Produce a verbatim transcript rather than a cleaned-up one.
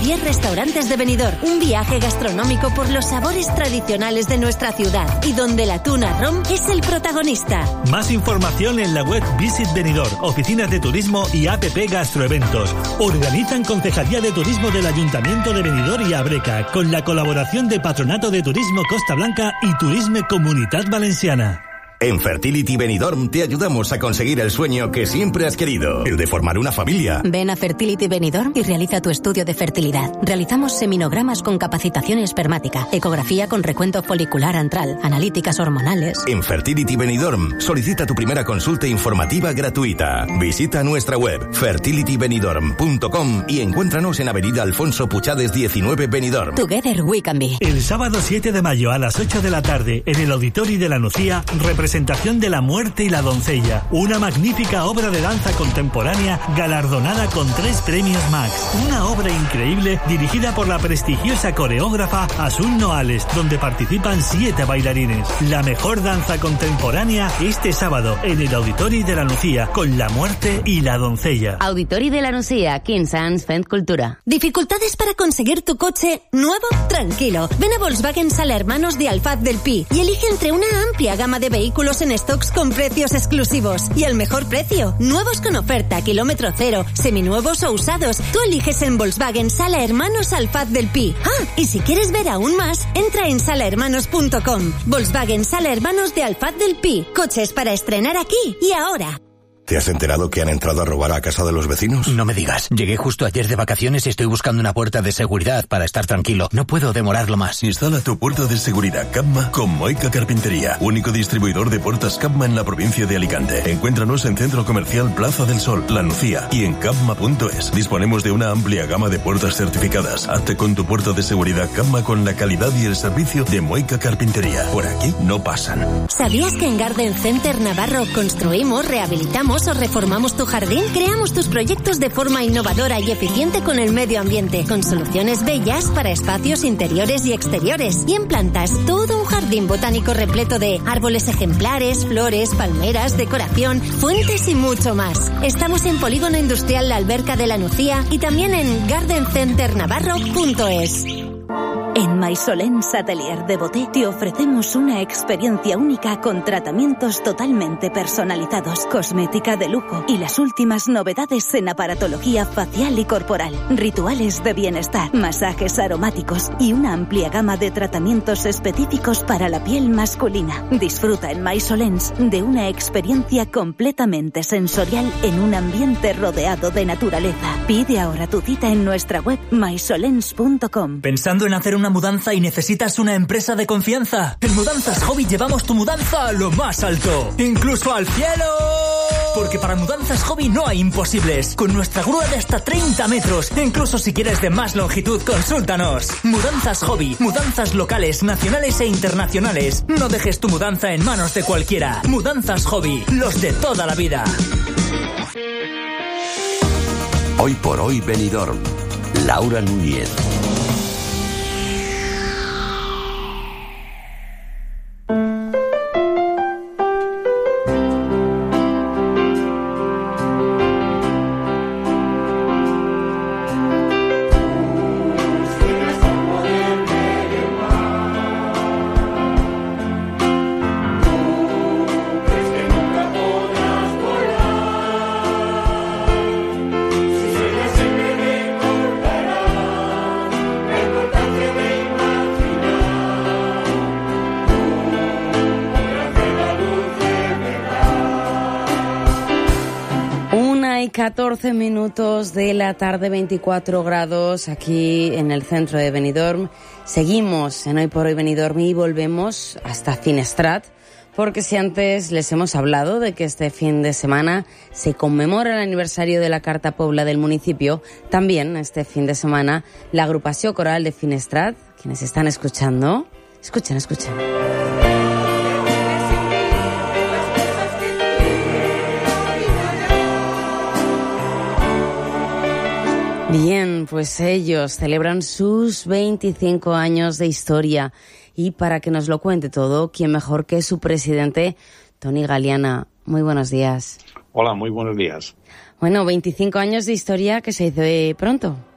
diez restaurantes de Benidorm. Un viaje gastronómico por los sabores tradicionales de nuestra ciudad y donde el atún Arrom es el protagonista. Más información en la web Visit Benidorm, oficinas de turismo y app Gastroeventos. Organizan Concejalía de Turismo del Ayuntamiento de Benidorm y Abreca, con la colaboración de Patronato de Turismo Costa Blanca y Turisme Comunitat Valenciana. En Fertility Benidorm te ayudamos a conseguir el sueño que siempre has querido, el de formar una familia. Ven a Fertility Benidorm y realiza tu estudio de fertilidad. Realizamos seminogramas con capacitación espermática, ecografía con recuento folicular antral, analíticas hormonales. En Fertility Benidorm solicita tu primera consulta informativa gratuita. Visita nuestra web fertility benidorm punto com y encuéntranos en Avenida Alfonso Puchades diecinueve Benidorm. Together we can be. El sábado siete de mayo a las ocho de la tarde en el Auditorio de la Nucía, Presentación de La Muerte y la Doncella, una magnífica obra de danza contemporánea galardonada con tres premios Max. Una obra increíble dirigida por la prestigiosa coreógrafa Asun Noales, donde participan siete bailarines. La mejor danza contemporánea este sábado en el Auditorio de la Nucía con La Muerte y la Doncella. Auditorio de la Nucía, quinze anys fent cultura. ¿Dificultades para conseguir tu coche nuevo? Tranquilo. Ven a Volkswagen Sala Hermanos de Alfaz del Pi y elige entre una amplia gama de vehículos en stocks con precios exclusivos y al mejor precio. Nuevos con oferta, kilómetro cero, seminuevos o usados. Tú eliges en Volkswagen Sala Hermanos Alfaz del Pi. Ah, y si quieres ver aún más, entra en sala hermanos punto com. Volkswagen Sala Hermanos de Alfaz del Pi. Coches para estrenar aquí y ahora. ¿Te has enterado que han entrado a robar a casa de los vecinos? No me digas. Llegué justo ayer de vacaciones y estoy buscando una puerta de seguridad para estar tranquilo. No puedo demorarlo más. Instala tu puerta de seguridad Capma con Moica Carpintería, único distribuidor de puertas Capma en la provincia de Alicante. Encuéntranos en Centro Comercial Plaza del Sol, La Nucía y en capma punto es. Disponemos de una amplia gama de puertas certificadas. Hazte con tu puerta de seguridad Capma con la calidad y el servicio de Moica Carpintería. Por aquí no pasan. ¿Sabías que en Garden Center Navarro construimos, rehabilitamos o reformamos tu jardín? Creamos tus proyectos de forma innovadora y eficiente con el medio ambiente, con soluciones bellas para espacios interiores y exteriores. Y en plantas, todo un jardín botánico repleto de árboles ejemplares, flores, palmeras, decoración, fuentes y mucho más. Estamos en Polígono Industrial La Alberca de la Nucía y también en garden center navarro punto es. En Maisolens Atelier de Boté te ofrecemos una experiencia única con tratamientos totalmente personalizados, cosmética de lujo y las últimas novedades en aparatología facial y corporal, rituales de bienestar, masajes aromáticos y una amplia gama de tratamientos específicos para la piel masculina. Disfruta en Maisolens de una experiencia completamente sensorial en un ambiente rodeado de naturaleza. Pide ahora tu cita en nuestra web maisolens punto com. ¿Pensando en hacer una mudanza y necesitas una empresa de confianza? En Mudanzas Hobby llevamos tu mudanza a lo más alto, incluso al cielo. Porque para Mudanzas Hobby no hay imposibles. Con nuestra grúa de hasta treinta metros. Incluso si quieres de más longitud, consúltanos. Mudanzas Hobby. Mudanzas locales, nacionales e internacionales. No dejes tu mudanza en manos de cualquiera. Mudanzas Hobby. Los de toda la vida. Hoy por hoy Benidorm. Laura Núñez. catorce minutos de la tarde, veinticuatro grados aquí en el centro de Benidorm. Seguimos en Hoy por Hoy Benidorm y volvemos hasta Finestrat, porque si antes les hemos hablado de que este fin de semana se conmemora el aniversario de la Carta Pobla del municipio, también este fin de semana la agrupación coral de Finestrat, quienes están escuchando, escuchen, escuchen. Bien, pues ellos celebran sus veinticinco años de historia y para que nos lo cuente todo, ¿quién mejor que su presidente, Toni Galiana? Muy buenos días. Hola, muy buenos días. Bueno, veinticinco años de historia que se dice pronto.